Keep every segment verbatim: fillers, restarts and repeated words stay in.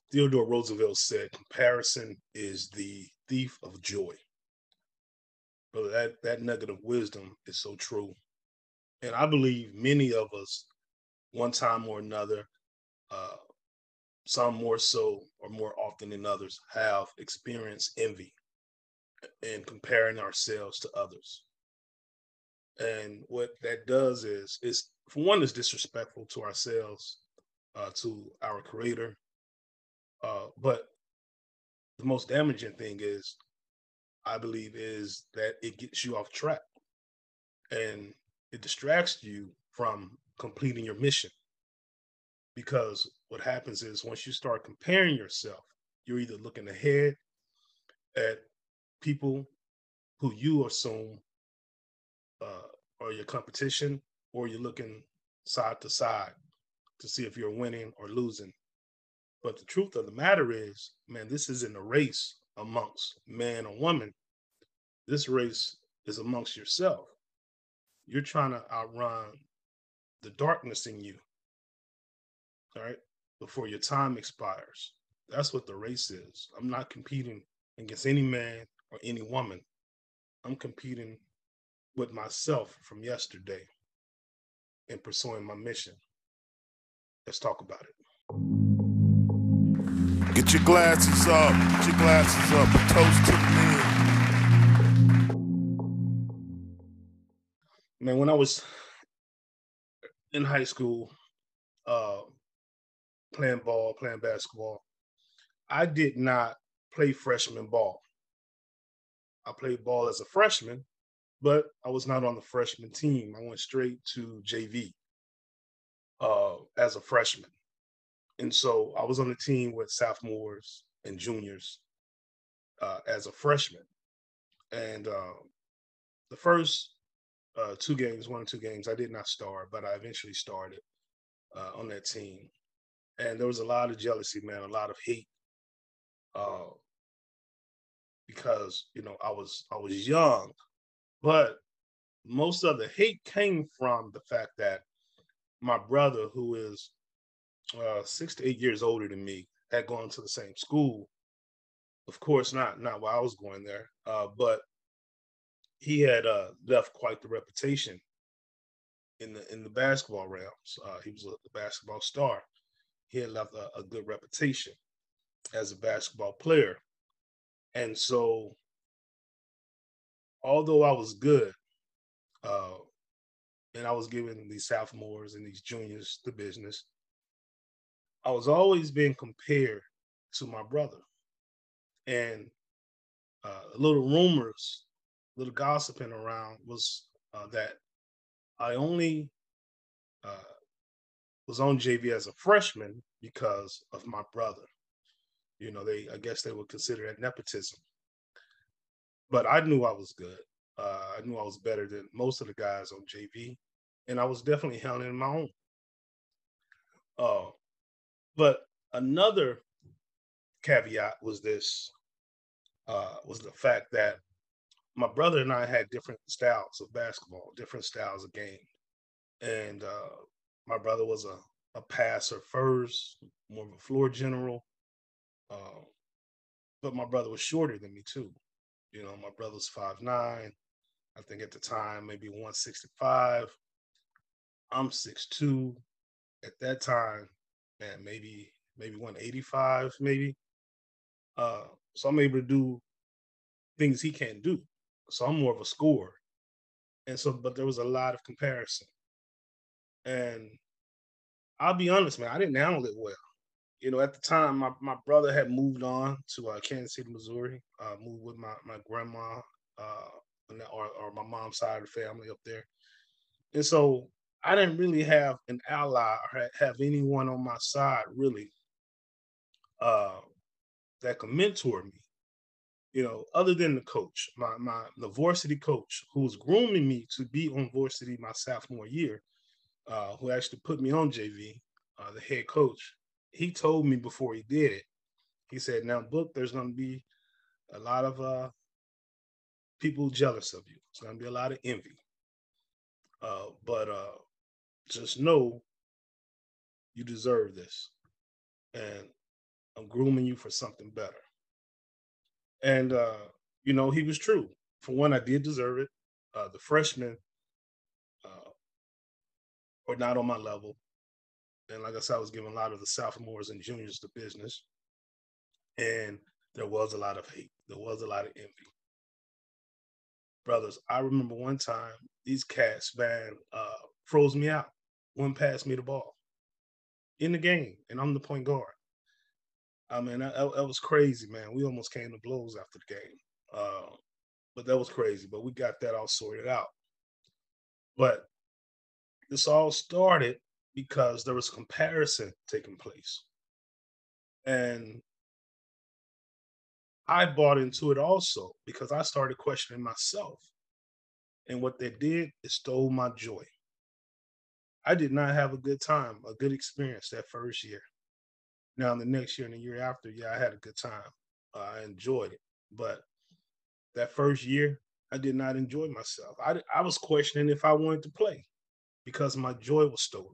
Theodore Roosevelt said, comparison is the thief of joy. But that, that nugget of wisdom is so true. And I believe many of us, one time or another, uh, some more so or more often than others, have experienced envy and comparing ourselves to others. And what that does is, is for one, is disrespectful to ourselves, uh, to our creator. Uh, but the most damaging thing is, I believe, is that it gets you off track and it distracts you from completing your mission. Because what happens is once you start comparing yourself, you're either looking ahead at people who you assume uh, are your competition, or you're looking side to side to see if you're winning or losing. But the truth of the matter is, man, this isn't a race amongst man or woman. This race is amongst yourself. You're trying to outrun the darkness in you, all right, before your time expires. That's what the race is. I'm not competing against any man or any woman. I'm competing with myself from yesterday and pursuing my mission. Let's talk about it. Get your glasses up. Get your glasses up. A toast to the men. Man, when I was in high school, uh, playing ball, playing basketball, I did not play freshman ball. I played ball as a freshman, but I was not on the freshman team. I went straight to J V uh, as a freshman. And so I was on the team with sophomores and juniors uh, as a freshman. And uh, the first uh, two games, one or two games, I did not start, but I eventually started uh, on that team. And there was a lot of jealousy, man, a lot of hate, uh, because you know I was I was young, but most of the hate came from the fact that my brother, who is uh, six to eight years older than me, had gone to the same school. Of course, not not while I was going there, uh, but he had uh, left quite the reputation in the in the basketball realms. Uh, he was a, a basketball star. He had left a, a good reputation as a basketball player, and so although I was good, uh, and I was giving these sophomores and these juniors the business, I was always being compared to my brother. And uh, little rumors, little gossiping around was uh, that I only uh, was on J V as a freshman because of my brother. You know, they I guess they would consider that nepotism. But I knew I was good. Uh, I knew I was better than most of the guys on J V, and I was definitely handling my own. Uh, but another caveat was this uh, was the fact that my brother and I had different styles of basketball, different styles of game. And uh, my brother was a, a passer first, more of a floor general. Uh, but my brother was shorter than me too. You know, my brother's five nine. I think at the time maybe one sixty-five. I'm six two. At that time, man, maybe maybe one eighty-five, maybe. Uh, so I'm able to do things he can't do. So I'm more of a scorer. And so, but there was a lot of comparison. And I'll be honest, man, I didn't handle it well. You know, at the time, my, my brother had moved on to uh, Kansas City, Missouri, uh, moved with my, my grandma uh, or, or my mom's side of the family up there. And so I didn't really have an ally or have anyone on my side really uh, that could mentor me, you know, other than the coach, my, my the varsity coach who was grooming me to be on varsity my sophomore year, uh, who actually put me on J V, uh, the head coach. He told me before he did it, he said, now, Book, there's going to be a lot of uh, people jealous of you. It's going to be a lot of envy. Uh, but uh, just know you deserve this. And I'm grooming you for something better. And, uh, you know, he was true. For one, I did deserve it. Uh, the freshmen uh, were not on my level. And like I said, I was giving a lot of the sophomores and juniors the business. And there was a lot of hate. There was a lot of envy. Brothers, I remember one time these cats, man, uh, froze me out. One passed me the ball in the game, and I'm the point guard. I mean, that, that was crazy, man. We almost came to blows after the game. Uh, but that was crazy. But we got that all sorted out. But this all started because there was comparison taking place. And I bought into it also because I started questioning myself. And what they did is stole my joy. I did not have a good time, a good experience that first year. Now, the next year and the year after, yeah, I had a good time. Uh, I enjoyed it. But that first year, I did not enjoy myself. I, I was questioning if I wanted to play because my joy was stolen.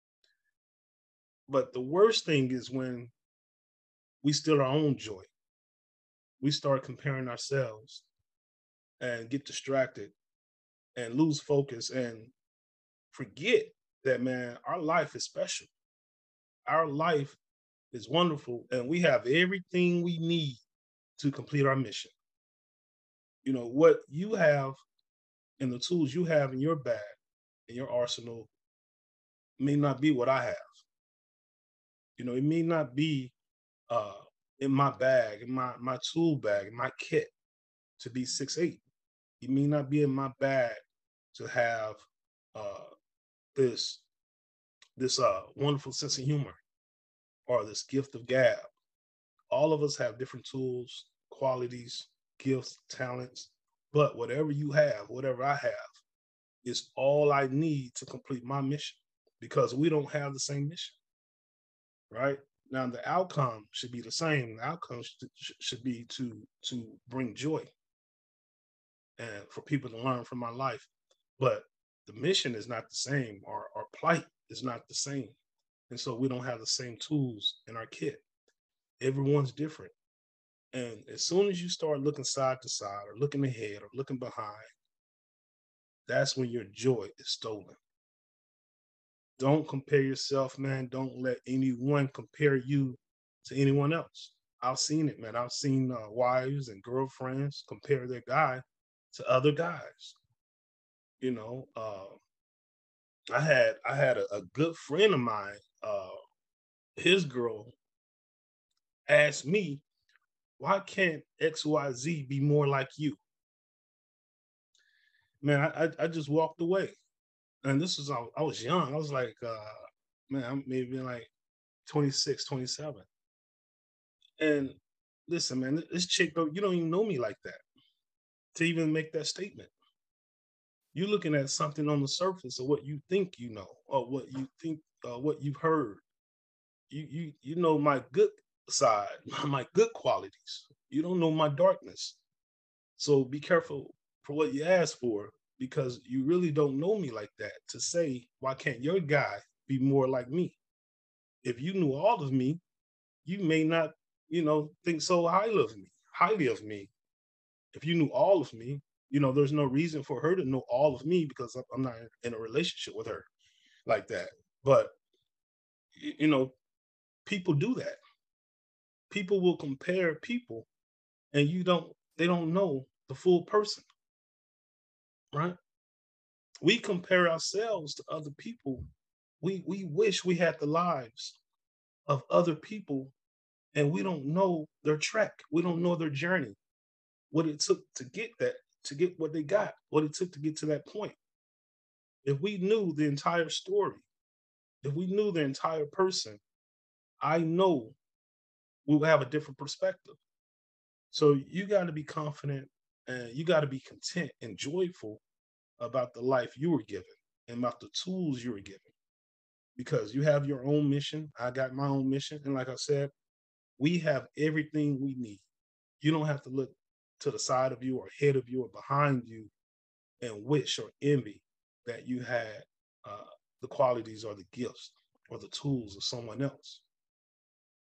But the worst thing is when we steal our own joy. We start comparing ourselves and get distracted and lose focus and forget that, man, our life is special. Our life is wonderful and we have everything we need to complete our mission. You know, what you have and the tools you have in your bag, in your arsenal, may not be what I have. You know, it may not be uh, in my bag, in my, my tool bag, in my kit to be six eight. It may not be in my bag to have uh, this this uh, wonderful sense of humor or this gift of gab. All of us have different tools, qualities, gifts, talents, but whatever you have, whatever I have, is all I need to complete my mission because we don't have the same mission, right? Now the outcome should be the same. The outcome should, should be to to bring joy and for people to learn from my life, but the mission is not the same. Our our plight is not the same, and so we don't have the same tools in our kit. Everyone's different. And as soon as you start looking side to side or looking ahead or looking behind, that's when your joy is stolen. Don't compare yourself, man. Don't let anyone compare you to anyone else. I've seen it, man. I've seen uh, wives and girlfriends compare their guy to other guys. You know, uh, I had I had a, a good friend of mine. Uh, his girl asked me, "Why can't X Y Z be more like you?" Man, I I, I just walked away. And this was, I I was young. I was like, uh, man, I'm maybe like twenty six, twenty seven. And listen, man, this chick, don't, you don't even know me like that to even make that statement. You're looking at something on the surface of what you think you know, or what you think, uh, what you've heard. You, you, you know my good side, my good qualities. You don't know my darkness. So be careful for what you ask for because you really don't know me like that to say, why can't your guy be more like me? If you knew all of me, you may not, you know, think so highly of me, highly of me. If you knew all of me, you know, there's no reason for her to know all of me because I'm not in a relationship with her like that. But, you know, people do that. People will compare people and you don't, they don't know the full person, right? We compare ourselves to other people. We, we wish we had the lives of other people and we don't know their trek. We don't know their journey, what it took to get that, to get what they got, what it took to get to that point. If we knew the entire story, if we knew the entire person, I know we would have a different perspective. So you got to be confident and you got to be content and joyful about the life you were given and about the tools you were given because you have your own mission. I got my own mission. And like I said, we have everything we need. You don't have to look to the side of you or ahead of you or behind you and wish or envy that you had uh, the qualities or the gifts or the tools of someone else.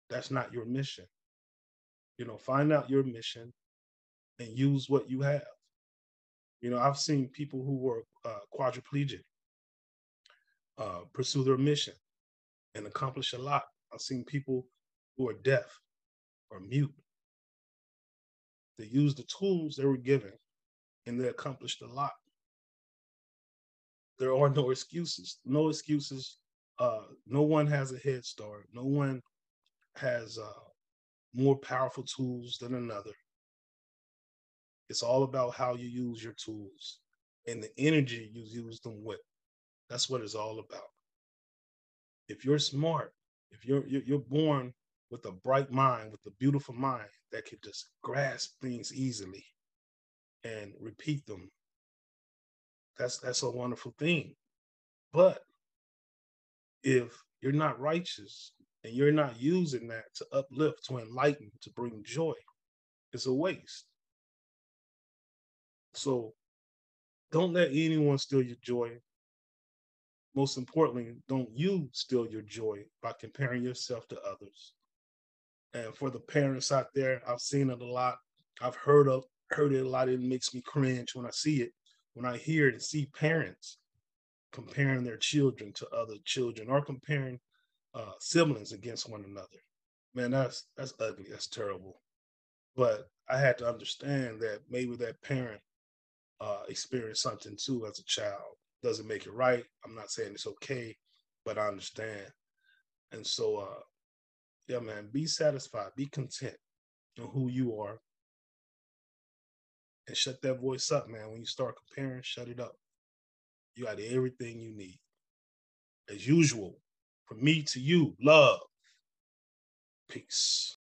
That's not your mission. You know, find out your mission and use what you have. You know, I've seen people who were uh, quadriplegic uh, pursue their mission and accomplish a lot. I've seen people who are deaf or mute. They use the tools they were given and they accomplished a lot. There are no excuses. No excuses. Uh, no one has a head start. No one has uh, more powerful tools than another. It's all about how you use your tools and the energy you use them with. That's what it's all about. If you're smart, if you're you're, you're born with a bright mind, with a beautiful mind that can just grasp things easily and repeat them, that's that's a wonderful thing. But if you're not righteous and you're not using that to uplift, to enlighten, to bring joy, it's a waste. So don't let anyone steal your joy. Most importantly, don't you steal your joy by comparing yourself to others. And for the parents out there, I've seen it a lot. I've heard of heard it a lot. It makes me cringe when I see it, when I hear it and see parents comparing their children to other children or comparing uh, siblings against one another. Man, that's that's ugly. That's terrible. But I had to understand that maybe that parent uh, experienced something too as a child. Doesn't make it right. I'm not saying it's okay, but I understand. And so, uh, yeah, man, be satisfied, be content in who you are, and shut that voice up, man. When you start comparing, shut it up. You got everything you need. As usual, from me to you, love, peace.